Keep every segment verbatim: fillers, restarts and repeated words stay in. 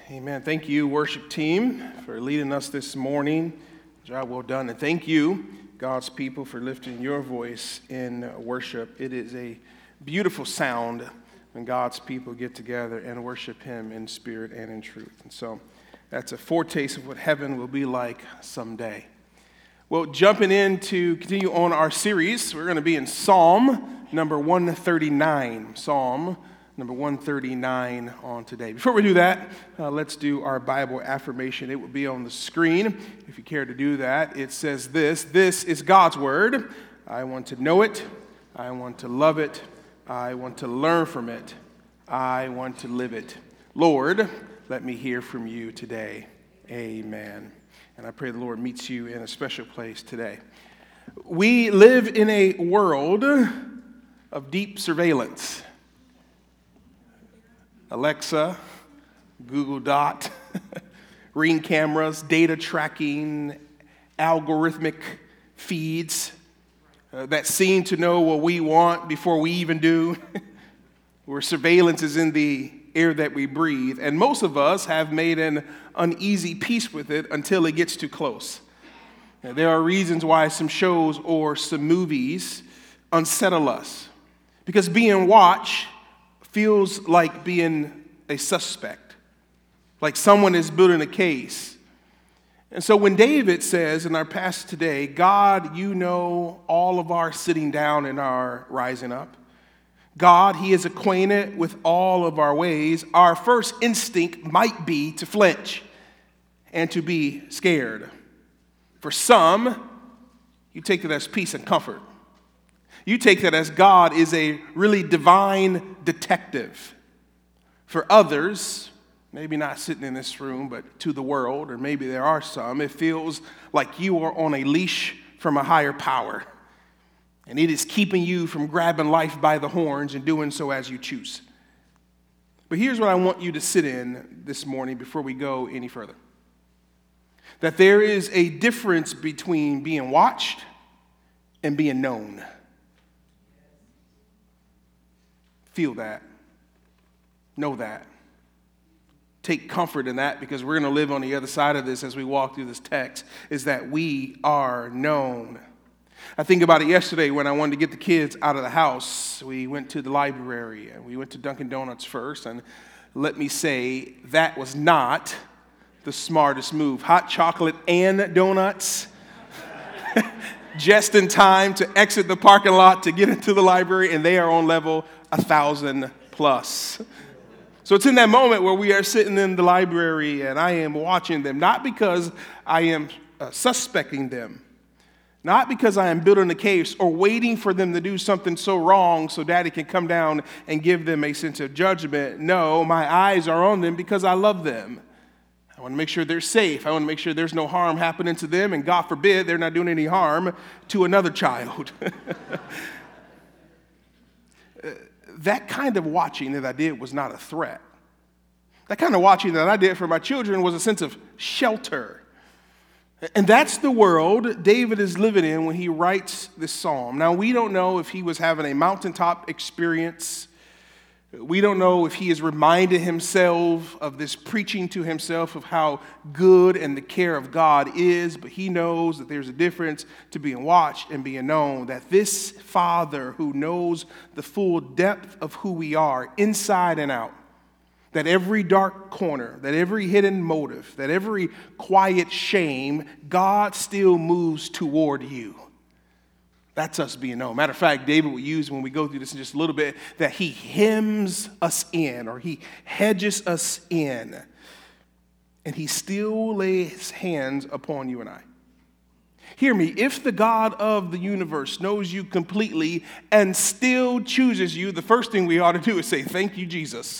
Amen. Thank you, worship team, for leading us this morning. Job well done. And thank you, God's people, for lifting your voice in worship. It is a beautiful sound when God's people get together and worship Him in spirit and in truth. And so that's a foretaste of what heaven will be like someday. Well, jumping in to continue on our series, we're going to be in Psalm number one thirty-nine. Psalm number one thirty-nine on today. Before we do that, uh, let's do our Bible affirmation. It will be on the screen if you care to do that. It says this: This is God's Word. I want to know it. I want to love it. I want to learn from it. I want to live it. Lord, let me hear from you today. Amen. And I pray the Lord meets you in a special place today. We live in a world of deep surveillance. Alexa, Google Dot, Ring cameras, data tracking, algorithmic feeds uh, that seem to know what we want before we even do, where surveillance is in the air that we breathe. And most of us have made an uneasy peace with it until it gets too close. Now, there are reasons why some shows or some movies unsettle us, because being watched feels like being a suspect, like someone is building a case. And so when David says in our passage today, God, you know all of our sitting down and our rising up. God, He is acquainted with all of our ways. Our first instinct might be to flinch and to be scared. For some, you take it as peace and comfort. You take that as God is a really divine detective. For others, maybe not sitting in this room, but to the world, or maybe there are some, it feels like you are on a leash from a higher power. And it is keeping you from grabbing life by the horns and doing so as you choose. But here's what I want you to sit in this morning before we go any further. That there is a difference between being watched and being known. Feel that. Know that. Take comfort in that, because we're going to live on the other side of this as we walk through this text, is that we are known. I think about it yesterday when I wanted to get the kids out of the house. We went to the library and we went to Dunkin' Donuts first, and let me say that was not the smartest move. Hot chocolate and donuts just in time to exit the parking lot to get into the library, and they are on level a thousand plus. So it's in that moment where we are sitting in the library and I am watching them, not because I am uh, suspecting them, not because I am building a case or waiting for them to do something so wrong so Daddy can come down and give them a sense of judgment. No, my eyes are on them because I love them. I want to make sure they're safe. I want to make sure there's no harm happening to them, and God forbid they're not doing any harm to another child. That kind of watching that I did was not a threat. That kind of watching that I did for my children was a sense of shelter. And that's the world David is living in when he writes this psalm. Now, we don't know if he was having a mountaintop experience. We don't know if he has reminded himself of this preaching to himself of how good and the care of God is, but he knows that there's a difference to being watched and being known, that this Father who knows the full depth of who we are, inside and out, that every dark corner, that every hidden motive, that every quiet shame, God still moves toward you. That's us being known. Matter of fact, David will use, when we go through this in just a little bit, that he hems us in, or he hedges us in, and he still lays hands upon you and I. Hear me, if the God of the universe knows you completely and still chooses you, the first thing we ought to do is say, thank you, Jesus.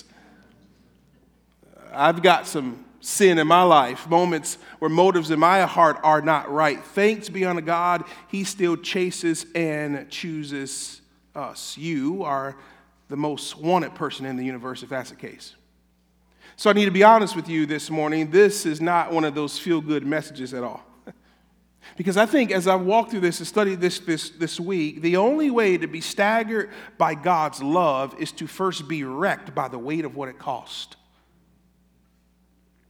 I've got some sin in my life, moments where motives in my heart are not right. Thanks be unto God, He still chases and chooses us. You are the most wanted person in the universe if that's the case. So I need to be honest with you this morning. This is not one of those feel-good messages at all. Because I think as I walk through this and study this, this this week, the only way to be staggered by God's love is to first be wrecked by the weight of what it cost.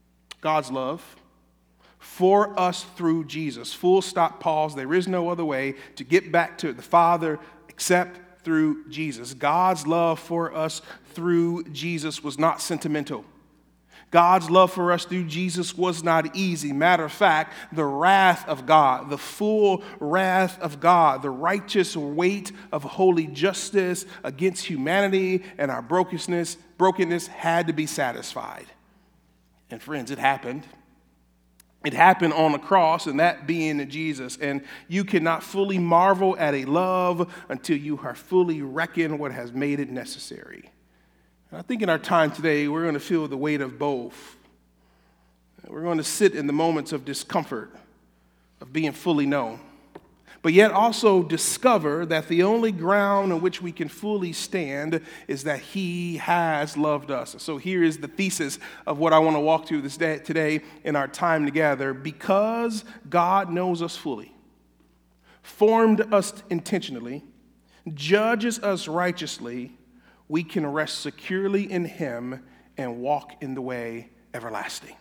God's love for us through Jesus. Full stop, pause. There is no other way to get back to the Father except through Jesus. God's love for us through Jesus was not sentimental. God's love for us through Jesus was not easy. Matter of fact, the wrath of God, the full wrath of God, the righteous weight of holy justice against humanity and our brokenness, brokenness had to be satisfied. And friends, it happened. It happened on the cross, and that being Jesus. And you cannot fully marvel at a love until you are fully reckon what has made it necessary. And I think in our time today, we're going to feel the weight of both. We're going to sit in the moments of discomfort, of being fully known, but yet also discover that the only ground on which we can fully stand is that He has loved us. So here is the thesis of what I want to walk through this day, today in our time together. Because God knows us fully, formed us intentionally, judges us righteously, we can rest securely in Him and walk in the way everlasting.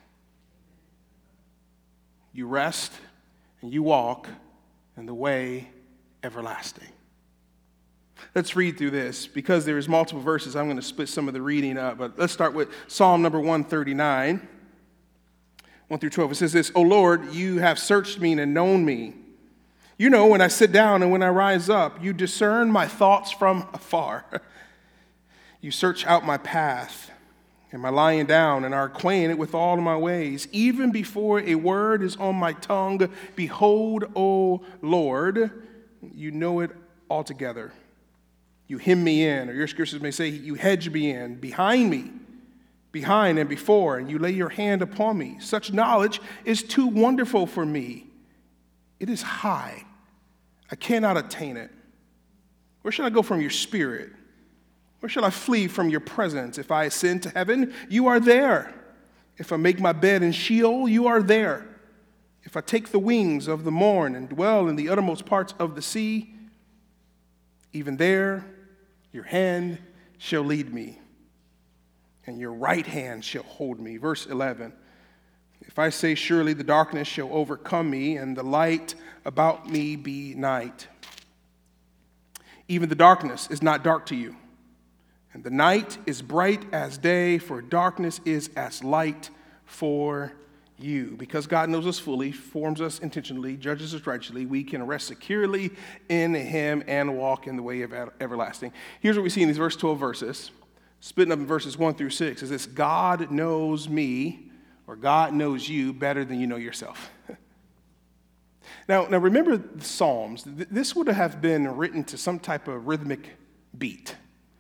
You rest and you walk in the way everlasting. Let's read through this. Because there is multiple verses, I'm going to split some of the reading up. But let's start with Psalm number one thirty-nine, one through twelve. It says this: O Lord, you have searched me and known me. You know when I sit down and when I rise up. You discern my thoughts from afar. You search out my path and my lying down and are acquainted with all of my ways. Even before a word is on my tongue, behold, O Lord, you know it altogether. You hem me in, or your scriptures may say, you hedge me in, behind me, behind and before, and you lay your hand upon me. Such knowledge is too wonderful for me. It is high. I cannot attain it. Where shall I go from your spirit? Where shall I flee from your presence? If I ascend to heaven, you are there. If I make my bed in Sheol, you are there. If I take the wings of the morn and dwell in the uttermost parts of the sea, even there your hand shall lead me, and your right hand shall hold me. Verse eleven, if I say, surely the darkness shall overcome me, and the light about me be night. Even the darkness is not dark to you. And the night is bright as day, for darkness is as light for you. Because God knows us fully, forms us intentionally, judges us righteously, we can rest securely in Him and walk in the way of everlasting. Here's what we see in these verse twelve verses, splitting up in verses one through six, is this: God knows me, or God knows you better than you know yourself. now, now remember the Psalms. This would have been written to some type of rhythmic beat.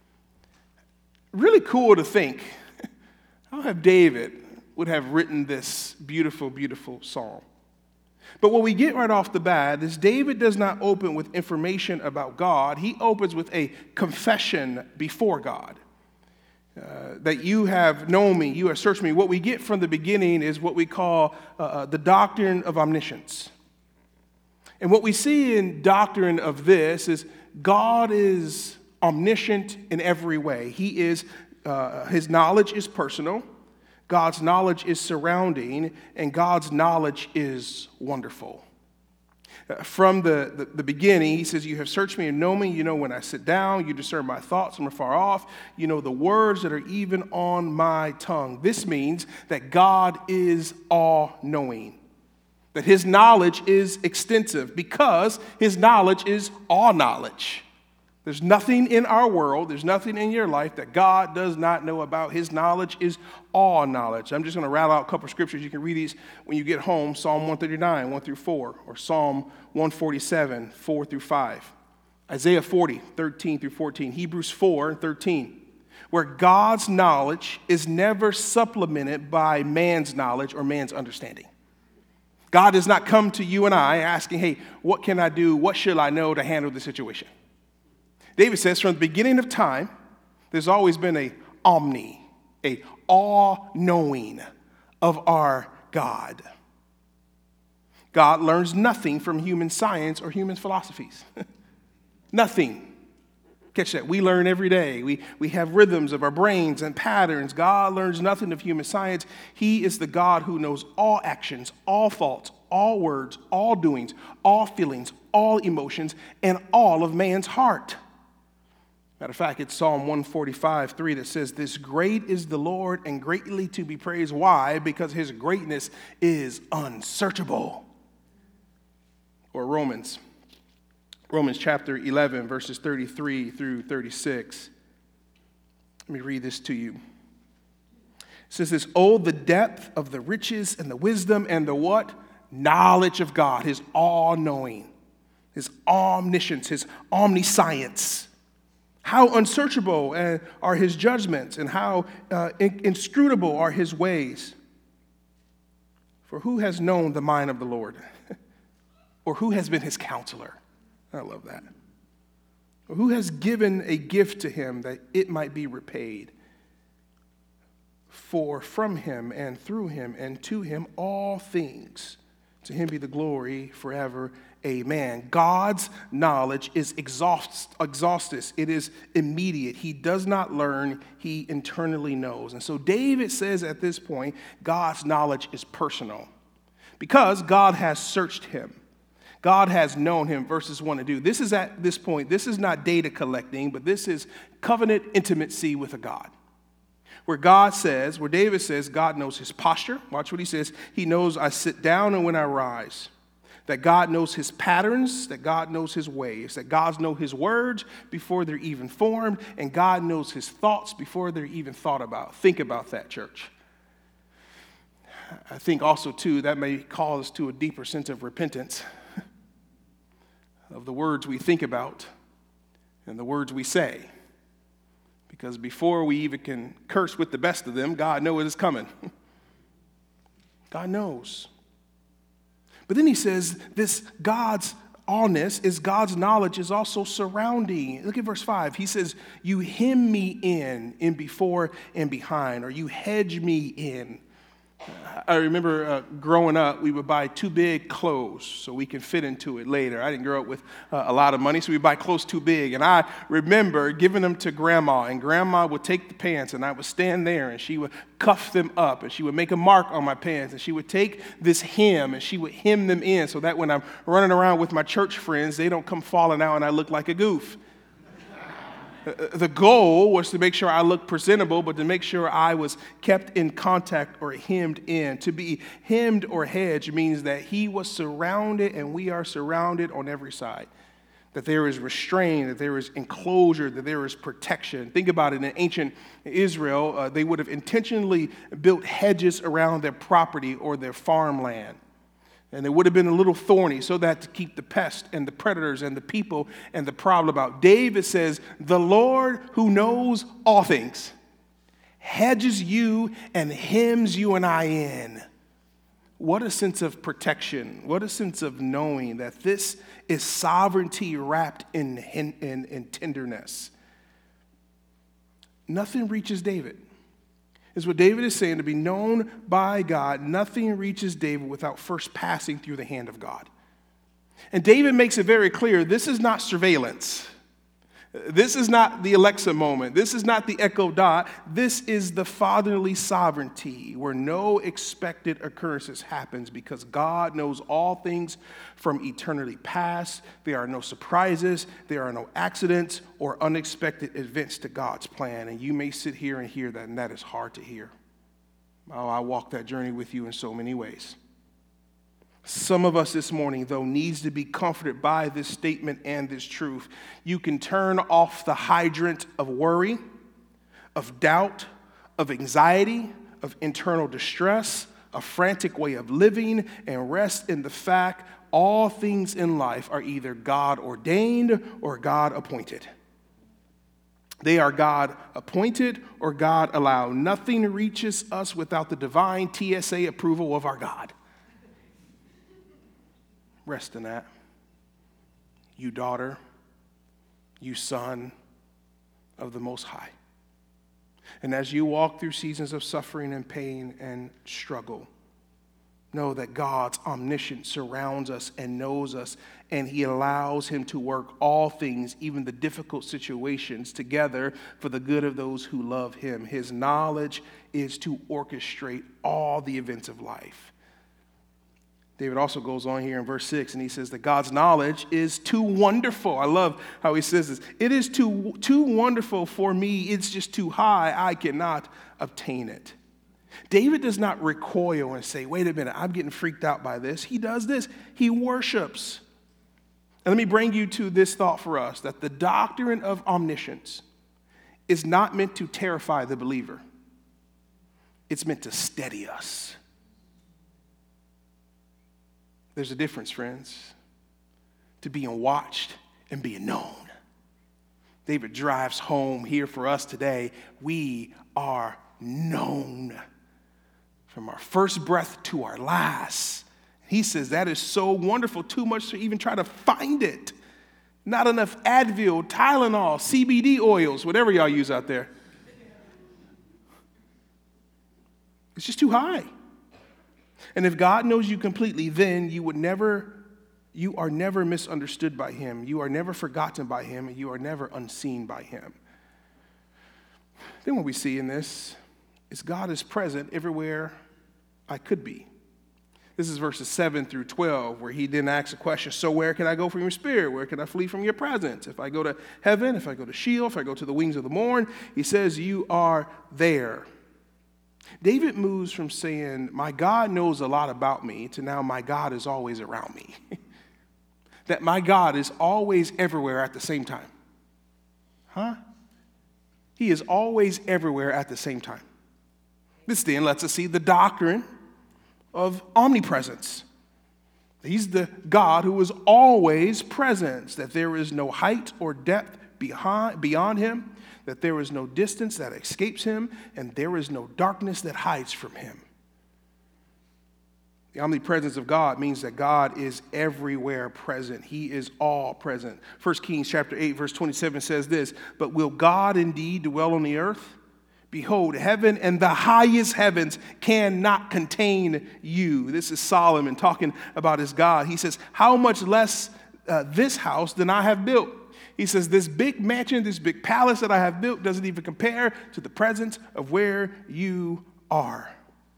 Really cool to think how have David would have written this beautiful, beautiful psalm. But what we get right off the bat is David does not open with information about God. He opens with a confession before God. Uh, that you have known me, you have searched me. What we get from the beginning is what we call uh, the doctrine of omniscience. And what we see in doctrine of this is God is omniscient in every way. He is, uh, his knowledge is personal, God's knowledge is surrounding, and God's knowledge is wonderful. Uh, from the, the, the beginning, he says, you have searched me and know me. You know when I sit down, you discern my thoughts from afar off. You know the words that are even on my tongue. This means that God is all-knowing, that his knowledge is extensive because his knowledge is all knowledge. There's nothing in our world, there's nothing in your life that God does not know about. His knowledge is all knowledge. I'm just going to rattle out a couple of scriptures. You can read these when you get home. Psalm one thirty-nine, one through four, or Psalm one forty-seven, four through five. Isaiah forty, thirteen through fourteen. Hebrews four, thirteen, where God's knowledge is never supplemented by man's knowledge or man's understanding. God does not come to you and I asking, hey, what can I do? What should I know to handle the situation? David says from the beginning of time, there's always been a omni, a all-knowing of our God. God learns nothing from human science or human philosophies. Nothing. Catch that. We learn every day. We, we have rhythms of our brains and patterns. God learns nothing of human science. He is the God who knows all actions, all thoughts, all words, all doings, all feelings, all emotions, and all of man's heart. Matter of fact, it's Psalm one forty-five, three that says, "This great is the Lord and greatly to be praised." Why? Because his greatness is unsearchable. Or Romans. Romans chapter eleven, verses thirty-three through thirty-six. Let me read this to you. It says this, "Oh, the depth of the riches and the wisdom and the what? Knowledge of God," his all-knowing, his omniscience, his omniscience. "How unsearchable are his judgments, and how uh, inscrutable are his ways. For who has known the mind of the Lord? Or who has been his counselor?" I love that. "Or who has given a gift to him that it might be repaid? For from him and through him and to him all things, to him be the glory forever. Amen." God's knowledge is exhaust, exhaustive. It is immediate. He does not learn. He internally knows. And so David says at this point, God's knowledge is personal because God has searched him. God has known him, verses one and two. This is at this point, this is not data collecting, but this is covenant intimacy with a God. Where God says, where David says, God knows his posture. Watch what he says. He knows I sit down and when I rise. That God knows his patterns, that God knows his ways, that God knows his words before they're even formed, and God knows his thoughts before they're even thought about. Think about that, church. I think also, too, that may call us to a deeper sense of repentance of the words we think about and the words we say. Because before we even can curse with the best of them, God knows it's coming. God knows. But then he says this God's allness is God's knowledge is also surrounding. Look at verse five. He says, "You hem me in, in before and behind," or "you hedge me in." I remember uh, growing up, we would buy too big clothes so we can fit into it later. I didn't grow up with uh, a lot of money, so we buy clothes too big. And I remember giving them to Grandma, and Grandma would take the pants, and I would stand there, and she would cuff them up, and she would make a mark on my pants, and she would take this hem, and she would hem them in so that when I'm running around with my church friends, they don't come falling out and I look like a goof. The goal was to make sure I looked presentable, but to make sure I was kept in contact or hemmed in. To be hemmed or hedged means that he was surrounded and we are surrounded on every side. That there is restraint, that there is enclosure, that there is protection. Think about it. In ancient Israel, uh, they would have intentionally built hedges around their property or their farmland. And it would have been a little thorny so that to keep the pest and the predators and the people and the problem out. David says, the Lord who knows all things hedges you and hems you and I in. What a sense of protection. What a sense of knowing that this is sovereignty wrapped in, in, in, in tenderness. Nothing reaches David. Is what David is saying, to be known by God. Nothing reaches David without first passing through the hand of God. And David makes it very clear, this is not surveillance. This is not the Alexa moment. This is not the Echo Dot. This is the fatherly sovereignty where no expected occurrences happens because God knows all things from eternity past. There are no surprises. There are no accidents or unexpected events to God's plan. And you may sit here and hear that, and that is hard to hear. Oh, I walk that journey with you in so many ways. Some of us this morning, though, needs to be comforted by this statement and this truth. You can turn off the hydrant of worry, of doubt, of anxiety, of internal distress, a frantic way of living, and rest in the fact all things in life are either God ordained or God appointed. They are God appointed or God allowed. Nothing reaches us without the divine T S A approval of our God. Rest in that. You daughter, you son of the Most High. And as you walk through seasons of suffering and pain and struggle, know that God's omniscience surrounds us and knows us, and he allows him to work all things, even the difficult situations, together for the good of those who love him. His knowledge is to orchestrate all the events of life. David also goes on here in verse six, and he says that God's knowledge is too wonderful. I love how he says this. It is too, too wonderful for me. It's just too high. I cannot obtain it. David does not recoil and say, wait a minute, I'm getting freaked out by this. He does this. He worships. And let me bring you to this thought for us, that the doctrine of omniscience is not meant to terrify the believer. It's meant to steady us. There's a difference, friends, to being watched and being known. David drives home here for us today. We are known from our first breath to our last. He says that is so wonderful, too much to even try to find it. Not enough Advil, Tylenol, C B D oils, whatever y'all use out there. It's just too high. And if God knows you completely, then you would never, you are never misunderstood by him. You are never forgotten by him, and you are never unseen by him. Then what we see in this is God is present everywhere I could be. This is verses seven through twelve, where he then asks a question, so where can I go from your spirit? Where can I flee from your presence? If I go to heaven, if I go to Sheol, if I go to the wings of the morn, he says, you are there. David moves from saying, my God knows a lot about me, to now my God is always around me. That my God is always everywhere at the same time. Huh? He is always everywhere at the same time. This then lets us see the doctrine of omnipresence. He's the God who is always present, that there is no height or depth behind, beyond him, that there is no distance that escapes him, and there is no darkness that hides from him. The omnipresence of God means that God is everywhere present. He is all present. First Kings chapter eight, verse twenty-seven says this, but will God indeed dwell on the earth? Behold, heaven and the highest heavens cannot contain you. This is Solomon talking about his God. He says, how much less uh, this house than I have built? He says, this big mansion, this big palace that I have built doesn't even compare to the presence of where you are.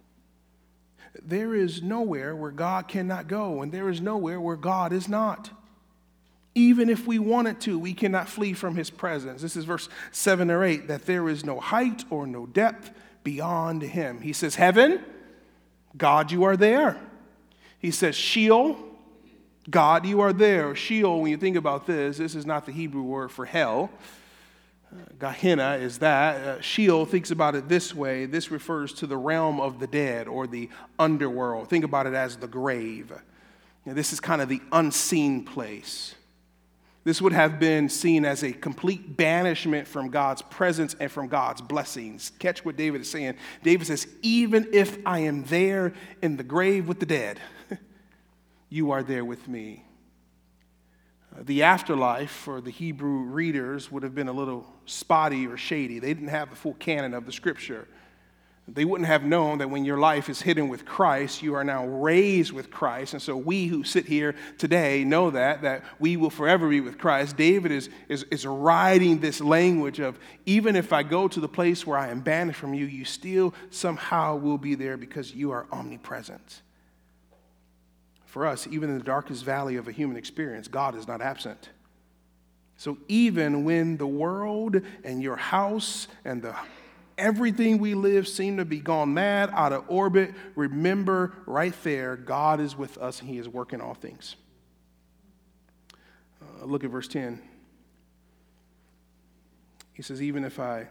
There is nowhere where God cannot go, and there is nowhere where God is not. Even if we wanted to, we cannot flee from his presence. This is verse seven or eight, that there is no height or no depth beyond him. He says, heaven, God, you are there. He says, Sheol, God, you are there. Sheol, when you think about this, this is not the Hebrew word for hell. Uh, Gehenna is that. Uh, Sheol thinks about it this way. This refers to the realm of the dead or the underworld. Think about it as the grave. Now, this is kind of the unseen place. This would have been seen as a complete banishment from God's presence and from God's blessings. Catch what David is saying. David says, even if I am there in the grave with the dead, you are there with me. Uh, the afterlife for the Hebrew readers would have been a little spotty or shady. They didn't have the full canon of the scripture. They wouldn't have known that when your life is hidden with Christ, you are now raised with Christ. And so we who sit here today know that, that we will forever be with Christ. David is, is, is writing this language of, even if I go to the place where I am banished from you, you still somehow will be there because you are omnipresent. For us, even in the darkest valley of a human experience, God is not absent. So even when the world and your house and the everything we live seem to be gone mad, out of orbit, remember right there, God is with us and he is working all things. Uh, look at verse ten. He says, even if I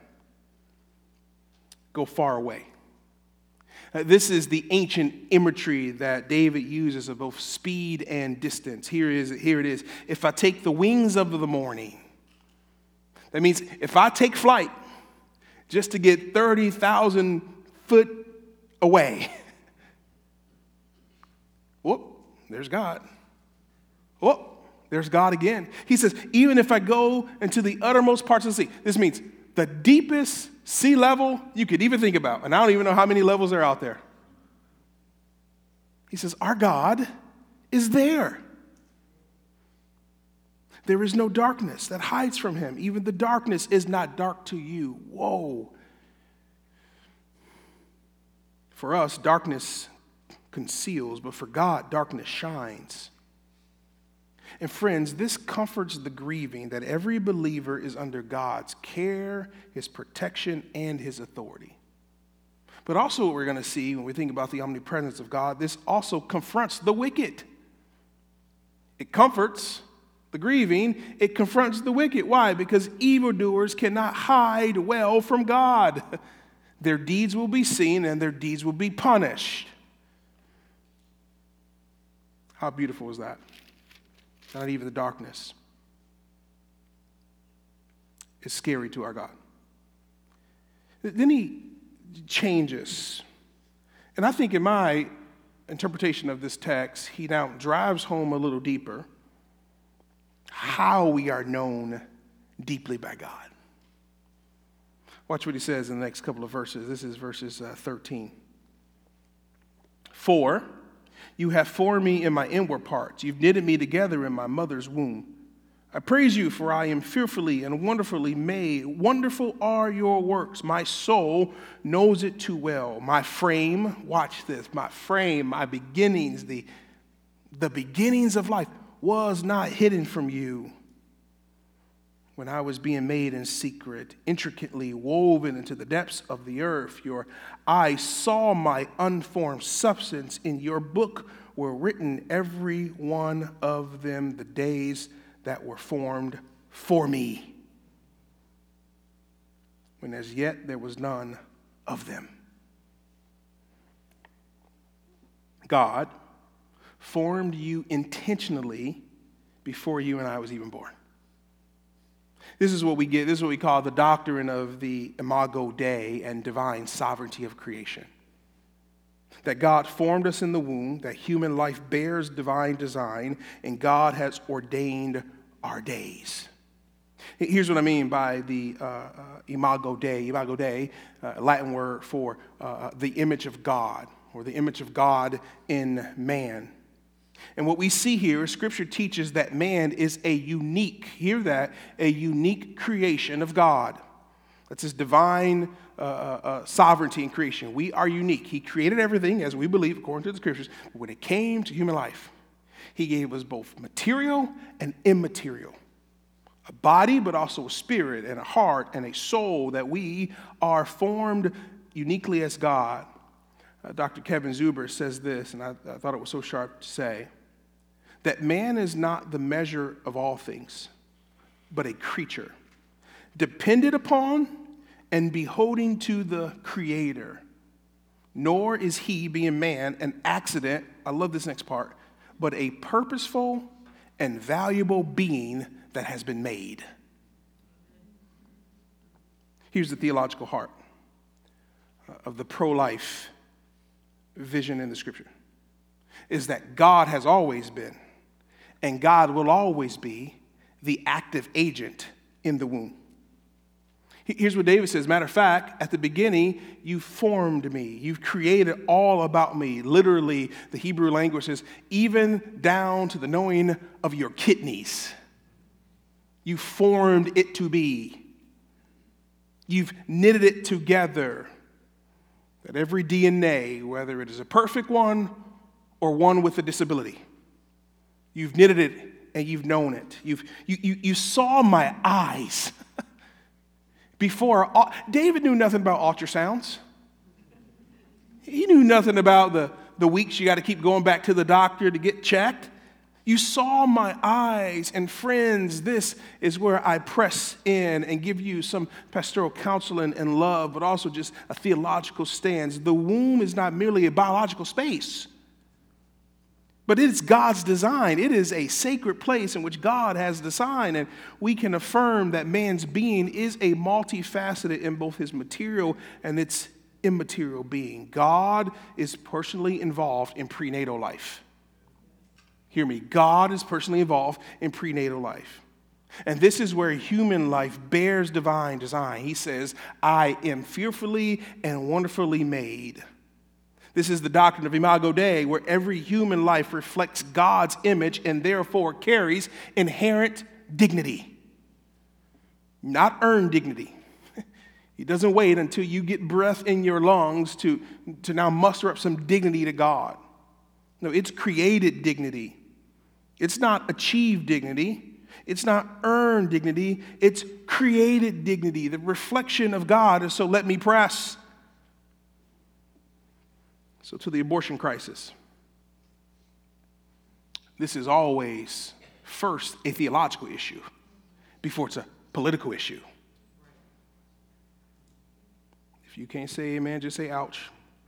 go far away. Uh, this is the ancient imagery that David uses of both speed and distance. Here is here it is. If I take the wings of the morning, that means if I take flight just to get thirty thousand foot away. Whoop, there's God. Whoop, there's God again. He says, even if I go into the uttermost parts of the sea, this means the deepest sea level you could even think about. And I don't even know how many levels are out there. He says, our God is there. There is no darkness that hides from him. Even the darkness is not dark to you. Whoa. For us, darkness conceals, but for God, darkness shines. And friends, this comforts the grieving that every believer is under God's care, his protection, and his authority. But also what we're going to see when we think about the omnipresence of God, this also confronts the wicked. It comforts the grieving, it confronts the wicked. Why? Because evildoers cannot hide well from God. Their deeds will be seen and their deeds will be punished. How beautiful is that? Not even the darkness is scary to our God. Then he changes. And I think in my interpretation of this text, he now drives home a little deeper how we are known deeply by God. Watch what he says in the next couple of verses. This is verses uh, thirteen. For you have formed me in my inward parts. You've knitted me together in my mother's womb. I praise you, for I am fearfully and wonderfully made. Wonderful are your works. My soul knows it too well. My frame, watch this, my frame, my beginnings, the, the beginnings of life was not hidden from you when I was being made in secret, intricately woven into the depths of the earth. Your eyes saw my unformed substance. In your book were written, every one of them, the days that were formed for me, when as yet there was none of them. God formed you intentionally before you and I was even born. This is what we get, this is what we call the doctrine of the Imago Dei and divine sovereignty of creation. That God formed us in the womb, that human life bears divine design, and God has ordained our days. Here's what I mean by the uh, uh, Imago Dei. Imago Dei, uh, Latin word for uh, the image of God, or the image of God in man. And what we see here is Scripture teaches that man is a unique, hear that, a unique creation of God. That's his divine uh, uh, sovereignty in creation. We are unique. He created everything, as we believe, according to the Scriptures. But when it came to human life, he gave us both material and immaterial. A body, but also a spirit and a heart and a soul, that we are formed uniquely as God. Uh, Doctor Kevin Zuber says this, and I, I thought it was so sharp to say, that man is not the measure of all things, but a creature, dependent upon and beholding to the Creator. Nor is he, being man, an accident, I love this next part, but a purposeful and valuable being that has been made. Here's the theological heart of the pro-life vision in the Scripture, is that God has always been, and God will always be, the active agent in the womb. Here's what David says. Matter of fact, at the beginning, you formed me. You've created all about me. Literally, the Hebrew language says, even down to the knowing of your kidneys. You formed it to be. You've knitted it together. That every D N A, whether it is a perfect one or one with a disability, you've knitted it and you've known it. You've, you, you, you saw my eyes before. David knew nothing about ultrasounds. He knew nothing about the, the weeks you got to keep going back to the doctor to get checked. You saw my eyes, and friends, this is where I press in and give you some pastoral counseling and love, but also just a theological stance. The womb is not merely a biological space, but it's God's design. It is a sacred place in which God has designed, and we can affirm that man's being is a multifaceted in both his material and its immaterial being. God is personally involved in prenatal life. Hear me. God is personally involved in prenatal life. And this is where human life bears divine design. He says, I am fearfully and wonderfully made. This is the doctrine of Imago Dei, where every human life reflects God's image and therefore carries inherent dignity, not earned dignity. He doesn't wait until you get breath in your lungs to, to now muster up some dignity to God. No, it's created dignity. It's not achieved dignity. It's not earned dignity. It's created dignity, the reflection of God. And so let me press. So to the abortion crisis. This is always first a theological issue before it's a political issue. If you can't say amen, just say ouch.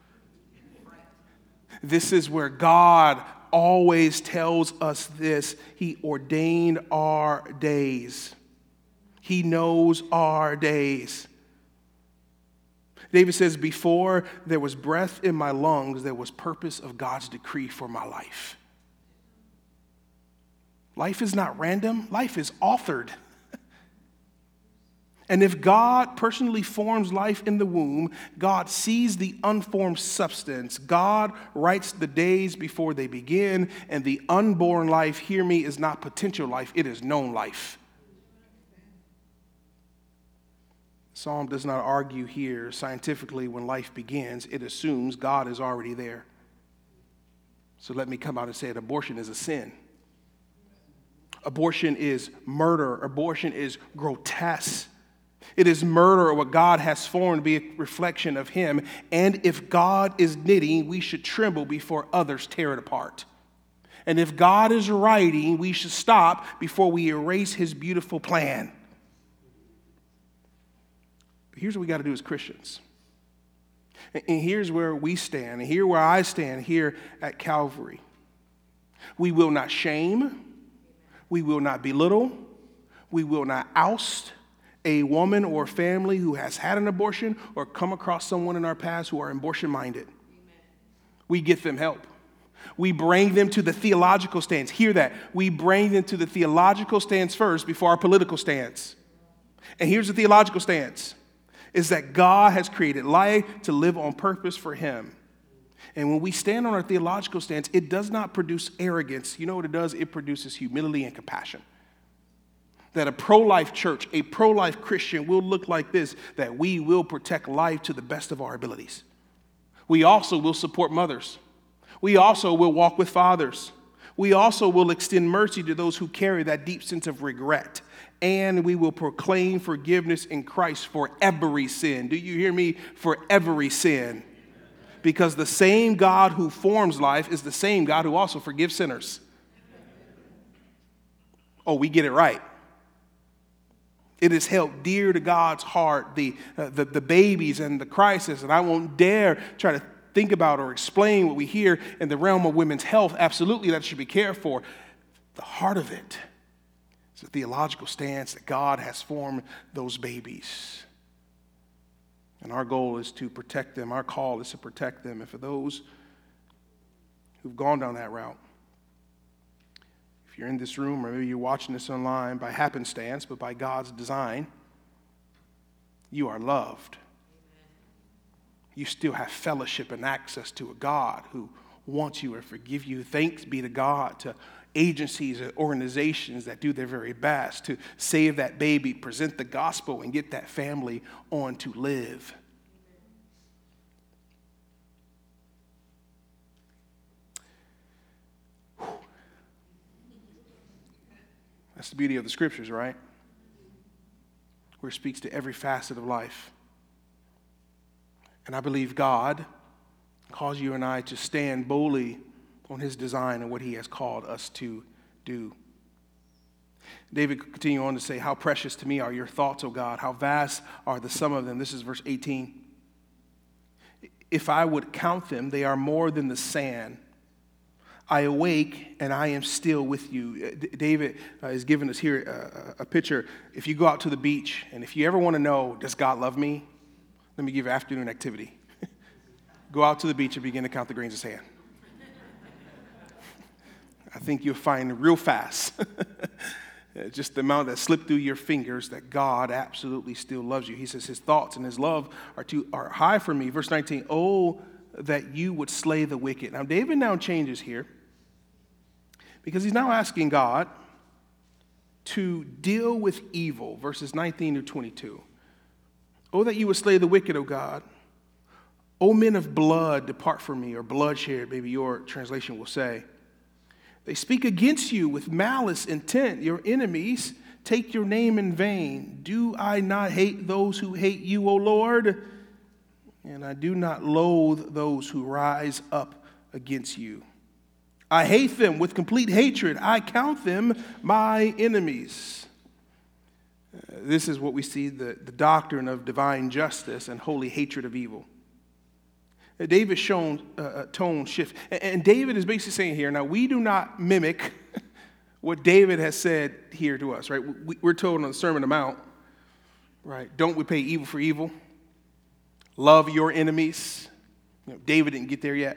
This is where God always tells us this. He ordained our days. He knows our days. David says, before there was breath in my lungs, there was purpose of God's decree for my life. Life is not random. Life is authored. And if God personally forms life in the womb, God sees the unformed substance. God writes the days before they begin, and the unborn life, hear me, is not potential life, it is known life. Psalm does not argue here scientifically when life begins. It assumes God is already there. So let me come out and say it. Abortion is a sin. Abortion is murder. Abortion is grotesque. It is murder of what God has formed to be a reflection of him. And if God is knitting, we should tremble before others tear it apart. And if God is writing, we should stop before we erase his beautiful plan. But here's what we got to do as Christians. And here's where we stand. And here where I stand here at Calvary. We will not shame. We will not belittle. We will not oust a woman or family who has had an abortion or come across someone in our past who are abortion-minded. We get them help. We bring them to the theological stance. Hear that. We bring them to the theological stance first before our political stance. And here's the theological stance, is that God has created life to live on purpose for him. And when we stand on our theological stance, it does not produce arrogance. You know what it does? It produces humility and compassion. That a pro-life church, a pro-life Christian will look like this, that we will protect life to the best of our abilities. We also will support mothers. We also will walk with fathers. We also will extend mercy to those who carry that deep sense of regret. And we will proclaim forgiveness in Christ for every sin. Do you hear me? For every sin. Because the same God who forms life is the same God who also forgives sinners. Oh, we get it right. It is held dear to God's heart, the, uh, the, the babies and the crisis. And I won't dare try to think about or explain what we hear in the realm of women's health. Absolutely, that should be cared for. The heart of it is a theological stance that God has formed those babies. And our goal is to protect them. Our call is to protect them. And for those who've gone down that route, if you're in this room or maybe you're watching this online by happenstance, but by God's design, you are loved. You still have fellowship and access to a God who wants you and forgive you. Thanks be to God, to agencies and organizations that do their very best to save that baby, present the gospel, and get that family on to live. That's the beauty of the scriptures, right? Where it speaks to every facet of life. And I believe God calls you and I to stand boldly on his design and what he has called us to do. David could continue on to say, how precious to me are your thoughts, O God. How vast are the sum of them. This is verse eighteen. If I would count them, they are more than the sand. I awake and I am still with you. David uh, is giving us here a, a picture. If you go out to the beach, and if you ever want to know, does God love me? Let me give you an afternoon activity. Go out to the beach and begin to count the grains of sand. I think you'll find real fast, just the amount that slipped through your fingers, that God absolutely still loves you. He says his thoughts and his love are too are high for me. Verse nineteen, oh, that you would slay the wicked. Now, David now changes here because he's now asking God to deal with evil, verses nineteen to twenty-two. Oh, that you would slay the wicked, O God. O men of blood, depart from me, or bloodshed, maybe your translation will say. They speak against you with malice intent. Your enemies take your name in vain. Do I not hate those who hate you, O Lord? And I do not loathe those who rise up against you. I hate them with complete hatred. I count them my enemies. Uh, this is what we see, the, the doctrine of divine justice and holy hatred of evil. Uh, David's shown uh, a tone shift. And, and David is basically saying here, now we do not mimic what David has said here to us, right? We, we're told on the Sermon on the Mount, right? Don't repay evil for evil. Love your enemies. You know, David didn't get there yet.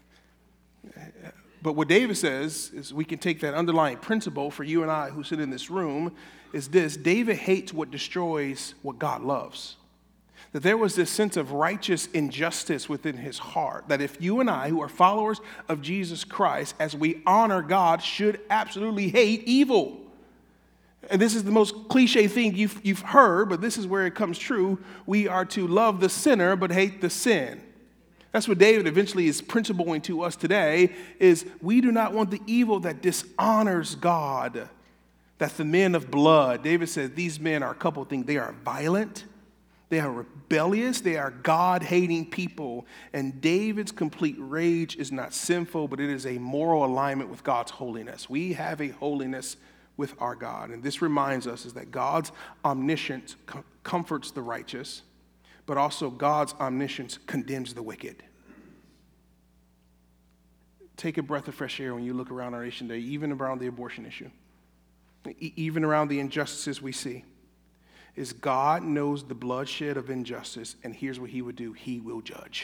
But what David says is we can take that underlying principle for you and I who sit in this room is this: David hates what destroys what God loves. That there was this sense of righteous injustice within his heart, that if you and I, who are followers of Jesus Christ, as we honor God, should absolutely hate evil. And this is the most cliche thing you've, you've heard, but this is where it comes true. We are to love the sinner but hate the sin. That's what David eventually is principling to us today, is we do not want the evil that dishonors God, that the men of blood. David says these men are a couple of things. They are violent, they are rebellious, they are God-hating people. And David's complete rage is not sinful, but it is a moral alignment with God's holiness. We have a holiness with our God. And this reminds us is that God's omniscience com- comforts the righteous, but also God's omniscience condemns the wicked. Take a breath of fresh air when you look around our nation today, even around the abortion issue, e- even around the injustices we see. Is God knows the bloodshed of injustice, and here's what he would do. He will judge.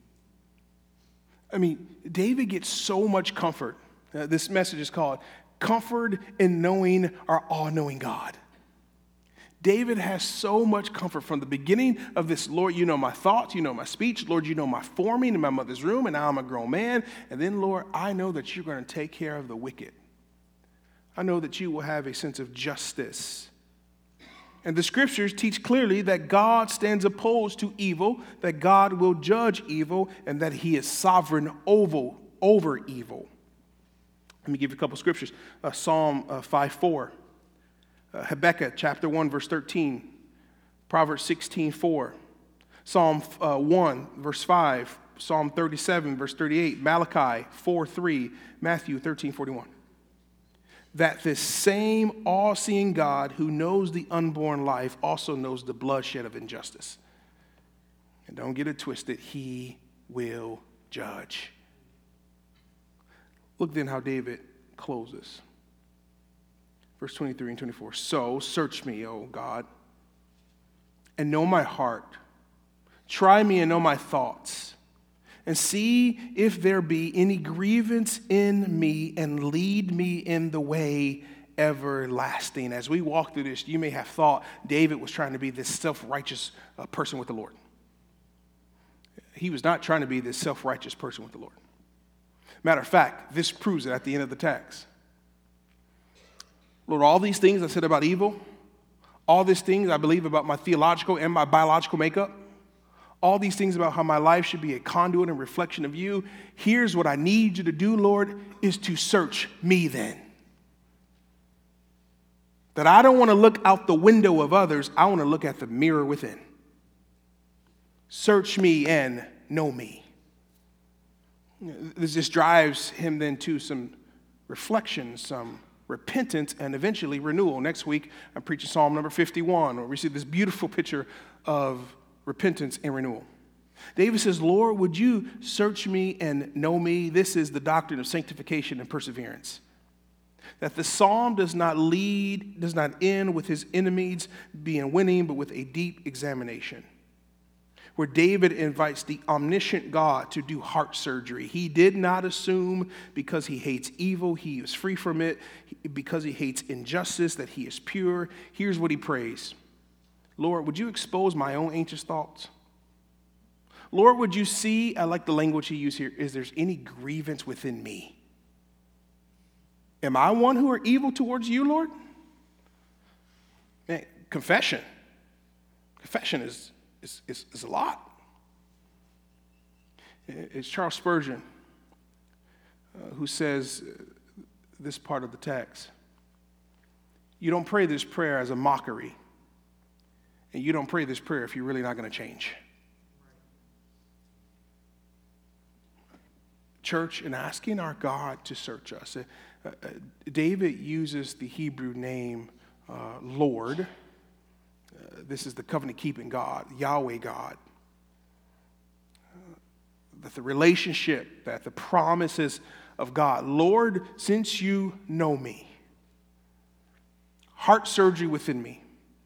I mean, David gets so much comfort. Uh, this message is called Comfort in Knowing Our All-Knowing God. David has so much comfort from the beginning of this. Lord, you know my thoughts, you know my speech. Lord, you know my forming in my mother's room, and now I'm a grown man. And then, Lord, I know that you're going to take care of the wicked. I know that you will have a sense of justice. And the scriptures teach clearly that God stands opposed to evil, that God will judge evil, and that he is sovereign over, over evil. Let me give you a couple scriptures. Uh, Psalm uh, five four. Uh, Habakkuk chapter one, verse thirteen, Proverbs sixteen four, Psalm uh, one, verse five, Psalm thirty-seven, verse thirty-eight, Malachi four three, Matthew thirteen forty-one. That this same all-seeing God who knows the unborn life also knows the bloodshed of injustice. And don't get it twisted, he will judge. Look then how David closes. Verse twenty-three and twenty-four. So search me, O God, and know my heart. Try me and know my thoughts, and see if there be any grievance in me, and lead me in the way everlasting. As we walk through this, you may have thought David was trying to be this self-righteous uh, person with the Lord. He was not trying to be this self-righteous person with the Lord. Matter of fact, this proves it at the end of the text. Lord, all these things I said about evil, all these things I believe about my theological and my biological makeup, all these things about how my life should be a conduit and reflection of you, here's what I need you to do, Lord, is to search me then. That I don't want to look out the window of others, I want to look at the mirror within. Search me and know me. This just drives him then to some reflection, some repentance, and eventually renewal. Next week, I'm preaching Psalm number fifty-one, where we see this beautiful picture of repentance and renewal. David says, Lord, would you search me and know me? This is the doctrine of sanctification and perseverance. That the psalm does not lead, does not end with his enemies being winning, but with a deep examination, where David invites the omniscient God to do heart surgery. He did not assume because he hates evil, he is free from it, because he hates injustice, that he is pure. Here's what he prays. Lord, would you expose my own anxious thoughts? Lord, would you see, I like the language he used here, is there's any grievance within me? Am I one who are evil towards you, Lord? Man, confession. Confession is, is, is, is a lot. It's Charles Spurgeon uh, who says uh, this part of the text. You don't pray this prayer as a mockery. And you don't pray this prayer if you're really not going to change. Church, in asking our God to search us, uh, uh, David uses the Hebrew name uh, Lord. Uh, this is the covenant-keeping God, Yahweh God. Uh, that the relationship, that the promises of God. Lord, since you know me, heart surgery within me.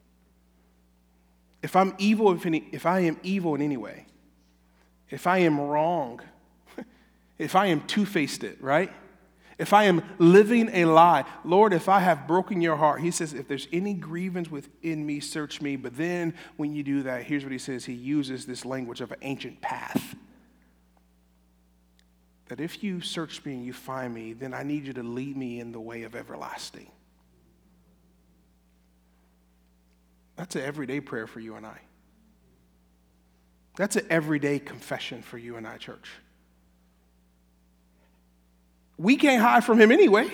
If I'm evil, if, any, if I am evil in any way, if I am wrong, if I am two-faced it, right? If I am living a lie, Lord, if I have broken your heart, he says, if there's any grievance within me, search me. But then when you do that, here's what he says. He uses this language of an ancient path. That if you search me and you find me, then I need you to lead me in the way of everlasting. That's an everyday prayer for you and I. That's an everyday confession for you and I, church. We can't hide from him anyway.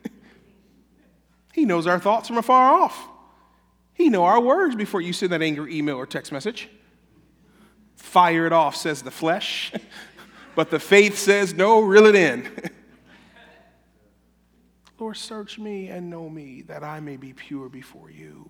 He knows our thoughts from afar off. He knows our words before you send that angry email or text message. Fire it off, says the flesh. But the faith says, no, reel it in. Lord, search me and know me, that I may be pure before you.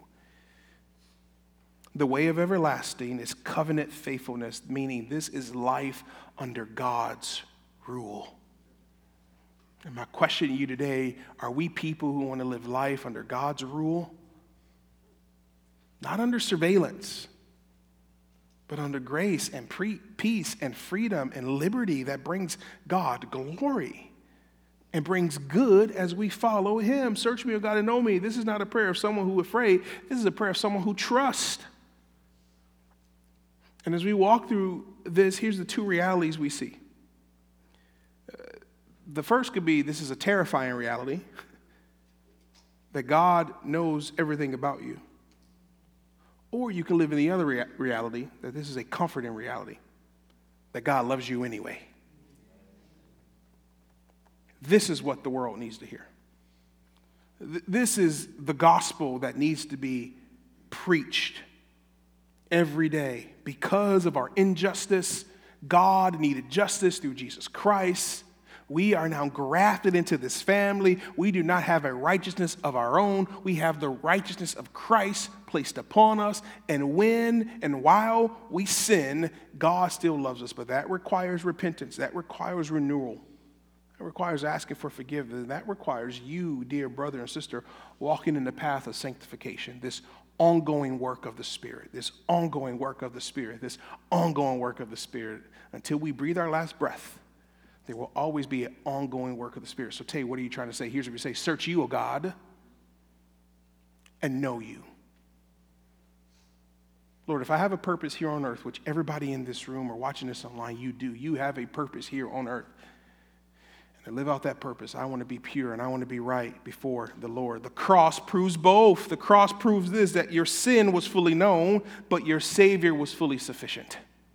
The way of everlasting is covenant faithfulness, meaning this is life under God's rule. And my question to you today, are we people who want to live life under God's rule? Not under surveillance, but under grace and pre- peace and freedom and liberty that brings God glory and brings good as we follow him. Search me, O God, and know me. This is not a prayer of someone who is afraid. This is a prayer of someone who trusts. And as we walk through this, here's the two realities we see. The first could be this is a terrifying reality, that God knows everything about you. Or you can live in the other rea- reality, that this is a comforting reality, that God loves you anyway. This is what the world needs to hear. Th- this is the gospel that needs to be preached every day. Because of our injustice, God needed justice through Jesus Christ. We are now grafted into this family. We do not have a righteousness of our own. We have the righteousness of Christ placed upon us. And when and while we sin, God still loves us. But that requires repentance. That requires renewal. That requires asking for forgiveness. That requires you, dear brother and sister, walking in the path of sanctification. This ongoing work of the Spirit. This ongoing work of the Spirit. This ongoing work of the Spirit. Until we breathe our last breath, there will always be an ongoing work of the Spirit. So, Tay, what are you trying to say? Here's what we say. Search you, O God, and know you. Lord, if I have a purpose here on earth, which everybody in this room or watching this online, you do. You have a purpose here on earth. And to live out that purpose, I want to be pure and I want to be right before the Lord. The cross proves both. The cross proves this, that your sin was fully known, but your Savior was fully sufficient.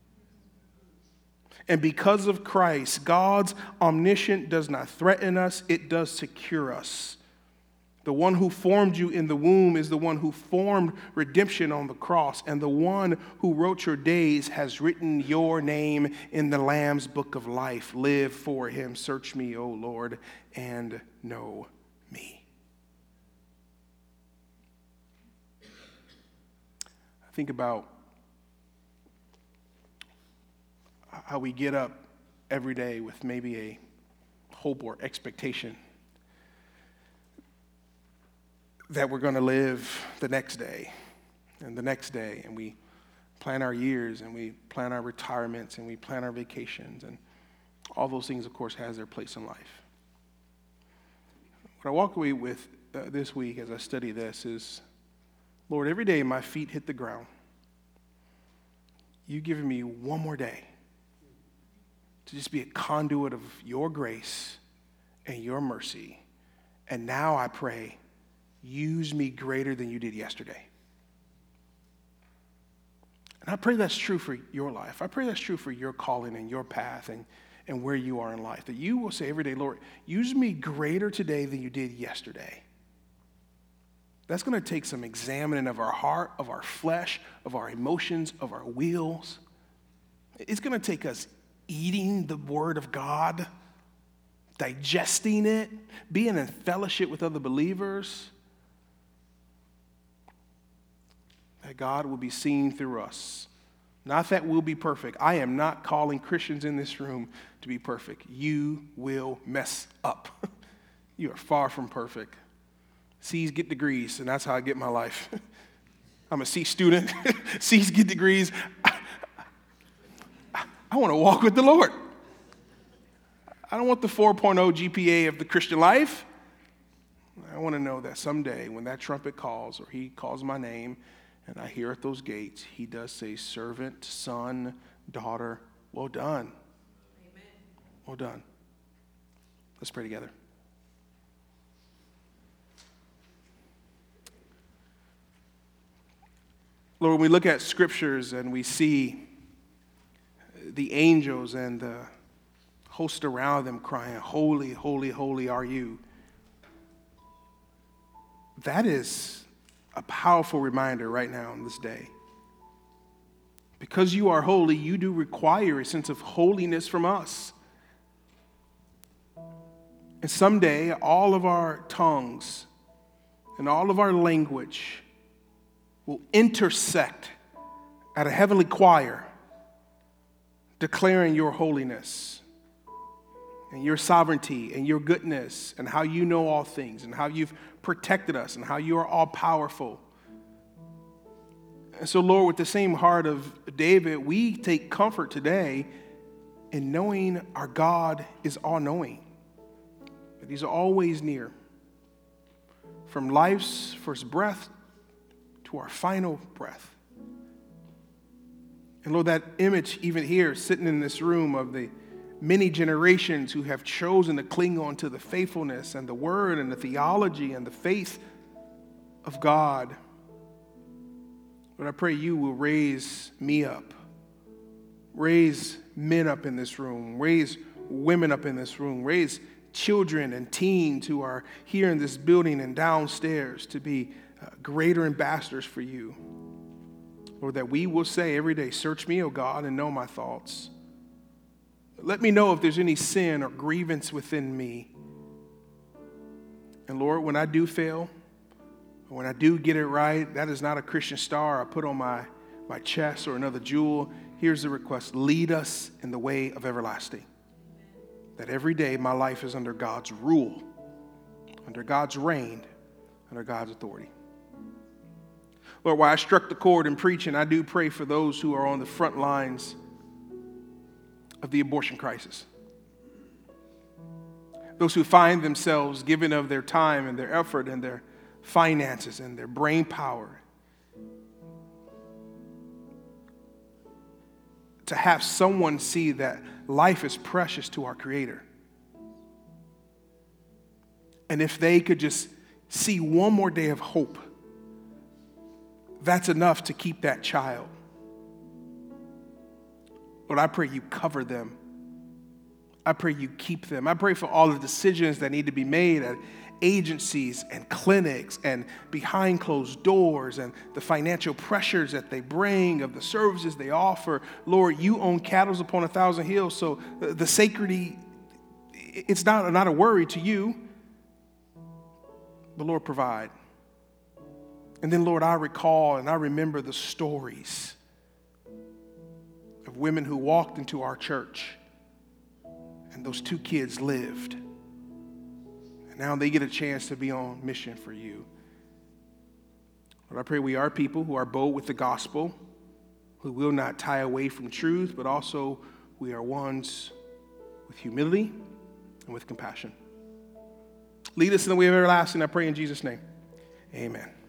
And because of Christ, God's omniscience does not threaten us, it does secure us. The one who formed you in the womb is the one who formed redemption on the cross. And the one who wrote your days has written your name in the Lamb's book of life. Live for him. Search me, O Lord, and know me. I think about how we get up every day with maybe a hope or expectation that we're going to live the next day and the next day, and we plan our years and we plan our retirements and we plan our vacations, and all those things, of course, has their place in life. What I walk away with uh, this week as I study this is, Lord, every day my feet hit the ground, you've given me one more day to just be a conduit of your grace and your mercy. And now I pray, use me greater than you did yesterday. And I pray that's true for your life. I pray that's true for your calling and your path and, and where you are in life. That you will say every day, Lord, use me greater today than you did yesterday. That's going to take some examining of our heart, of our flesh, of our emotions, of our wills. It's going to take us eating the Word of God, digesting it, being in fellowship with other believers, that God will be seen through us. Not that we'll be perfect. I am not calling Christians in this room to be perfect. You will mess up. You are far from perfect. C's get degrees, and that's how I get my life. I'm a C student. C's get degrees. I, I, I want to walk with the Lord. I don't want the four point oh G P A of the Christian life. I want to know that someday when that trumpet calls or he calls my name and I hear at those gates, he does say, servant, son, daughter, well done. Amen. Well done. Let's pray together. Lord, when we look at scriptures and we see the angels and the host around them crying, holy, holy, holy are you, that is a powerful reminder right now on this day. Because you are holy, you do require a sense of holiness from us. And someday, all of our tongues and all of our language will intersect at a heavenly choir, declaring your holiness and your sovereignty and your goodness and how you know all things and how you've protected us and how you are all powerful. And so, Lord, with the same heart of David, we take comfort today in knowing our God is all-knowing, that he's always near. From life's first breath to our final breath. And Lord, that image even here, sitting in this room of the many generations who have chosen to cling on to the faithfulness and the word and the theology and the faith of God. Lord, I pray you will raise me up, raise men up in this room, raise women up in this room, raise children and teens who are here in this building and downstairs to be uh, greater ambassadors for you. Lord, that we will say every day, search me, O God, and know my thoughts. Let me know if there's any sin or grievance within me. And Lord, when I do fail, when I do get it right, that is not a Christian star I put on my, my chest or another jewel. Here's the request. Lead us in the way of everlasting. That every day my life is under God's rule, under God's reign, under God's authority. Lord, while I struck the chord in preaching, I do pray for those who are on the front lines of the abortion crisis. Those who find themselves giving of their time and their effort and their finances and their brain power to have someone see that life is precious to our Creator. And if they could just see one more day of hope, that's enough to keep that child. Lord, I pray you cover them. I pray you keep them. I pray for all the decisions that need to be made at agencies and clinics and behind closed doors and the financial pressures that they bring of the services they offer. Lord, you own cattle upon a thousand hills, so the, the sacredity, it's not, not a worry to you. But Lord, provide. And then, Lord, I recall and I remember the stories of women who walked into our church and those two kids lived. And now they get a chance to be on mission for you. Lord, I pray we are people who are bold with the gospel, who will not tie away from truth, but also we are ones with humility and with compassion. Lead us in the way of everlasting, I pray in Jesus' name. Amen.